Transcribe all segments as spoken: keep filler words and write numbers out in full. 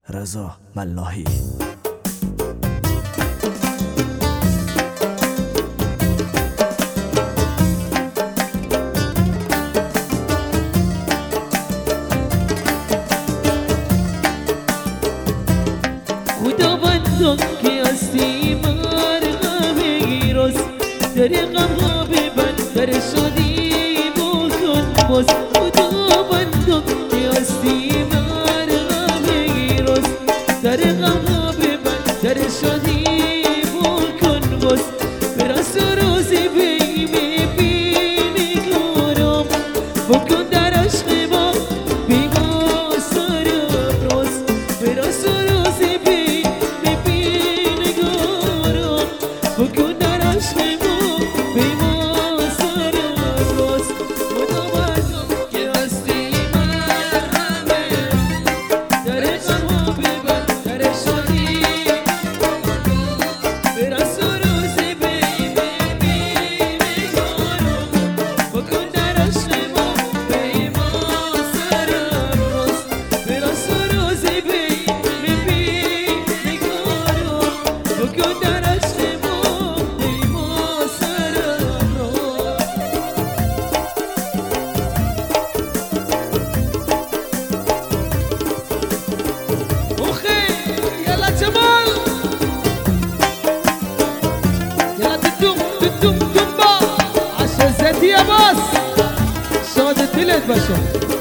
رضا ملاحی. خداوندم که هستی مرهم گیرست، در غمها ببند، در شادی بکن باز. خداوندم که هستی مرهم گیرست، در غمها ببند، در شادی بکن باز. براست روزی بی میبینی کارم بکن در عشق ما بیگاه سرم راست. براست روزی بی میبینی کارم بکن در عشق ما بیگاه سرم راست. خداوندم که هستی مرهم در غمها ببند، در شادی براست روزی بی میبینی کارم بکن در عشق ما بیگاه سرم راست. براست روزی بی میبینی کارم بکن در عشق ما بیگاه سرم راست. اوخی یلا جمال یلا تدوم تدوم دنبا عشان زدی يا باص شهادة دلت باشا.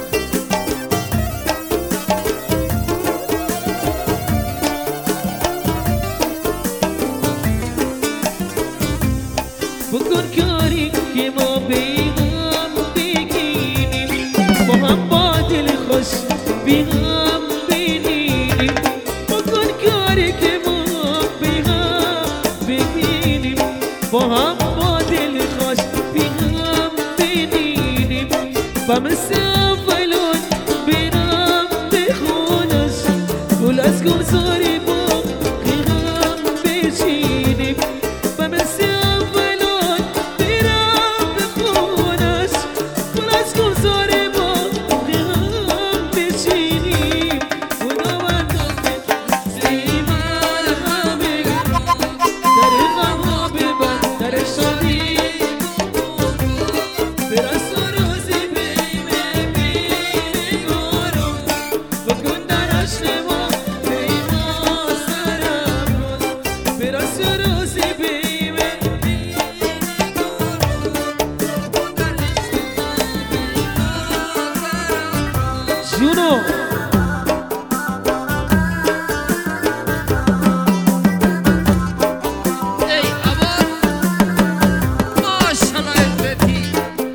بکن کاری که ما بیغم بگینیم، با هم با دل خوش بیغم بینیم. بکن کاری که ما بیغم بگینیم، با هم با دل خوش بیغم بینیم. و مثل اولون برم به خونش گل از گلزاری با غم بچینیم. و مثل اولون برم به خونش گل از گلزاری با غم بچینیم. خداوندم هستی مرهم در غمها ببند، در شادی براست روزی بی میبینی کارم بکن در عشق ما بیگاه سرم راست. براست روزی بی میبینی جونو ای عباد ماشالله عزتی.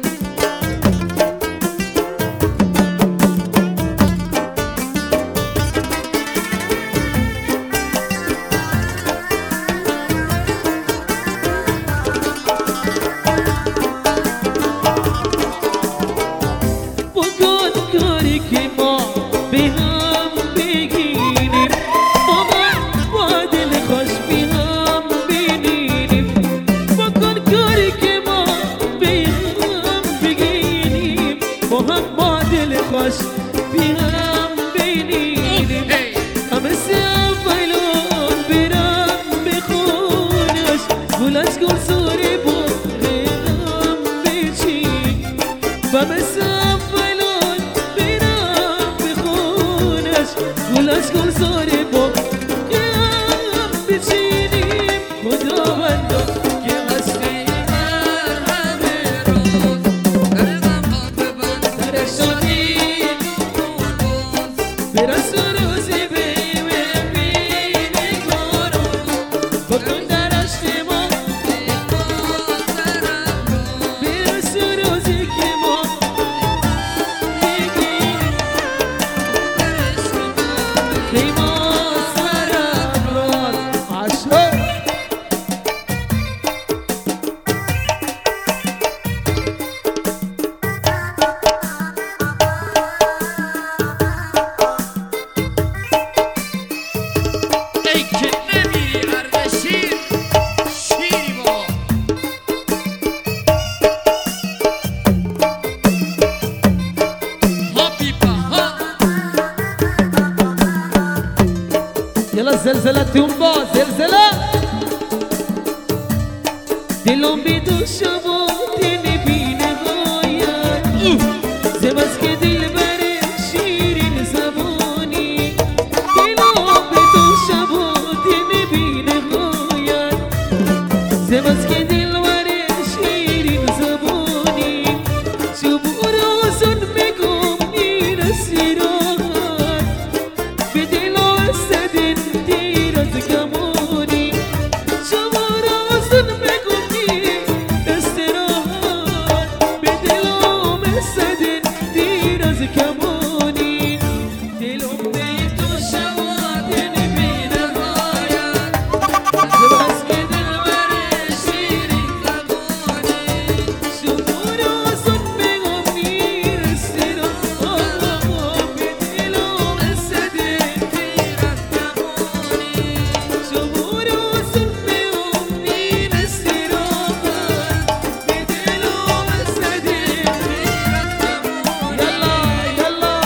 بکن کاری که ما به هم بگینیم، با من با دل خوش به هم بینیم. بکن کاری که ما به هم بگینیم، با هم با دل خوش به هم بینیم. همه اولون برم به خونش گل از گلزاری با غم بچین. و مثل اولون برم به خونش گل از گلزاری با غم بچینیم. خداوندم که هستی مرهم در غمها ببند، در شادی براست روزی بی میبینی کارم بکن در عشق ما بیگاه سرم راست. براست روزی که ما بگیم در عشق ما بیگاه سرم راست. عشق ای که نمیری اردشیر شیری با ها بیبا ها يلا الزلزلة تنبع زلزلة دلهم بيدو شبوتني بين غايات زي مسكة البرد شيرين زبوني دلهم بيدو شبوتني بين غايات زي مسكة الورد شيرين زبوني شوفوا روزن بكم من السيرات بدلو السدن ديرت كموني شوفوا روزن بكم من السيرات بدلو السدن ديرت كموني دلهم بيتو شواتن بين الرايات زباسكت الورد شيرين زبوني شوفوا روزن بكم من السيرات بدلو السدن ديرت كموني شوفوا روزن بكم من السيرات بدلو السدن ديرت كموني يلا يلا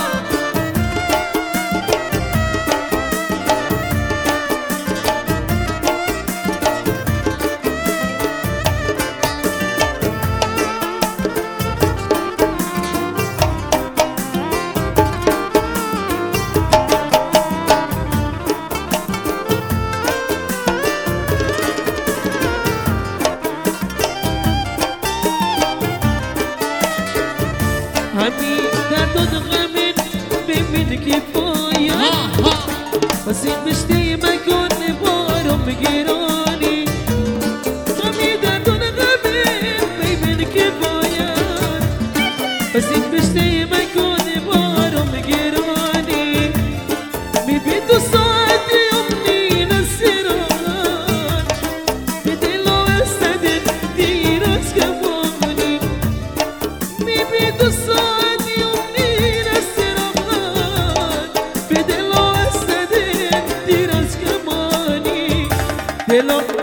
همي دردو غمن بمن كفاية ها ها بس مشتي ما يكون بارم جيراني همي دردو غمن بمن كفاية بس مشتي ما يكون بارم جيراني مي بيتو ساعات يومني نسيران بدلو السدن ديرت كموني مي بيتو ساعات يومني نسيران بدلو السدن ديرت كموني دلو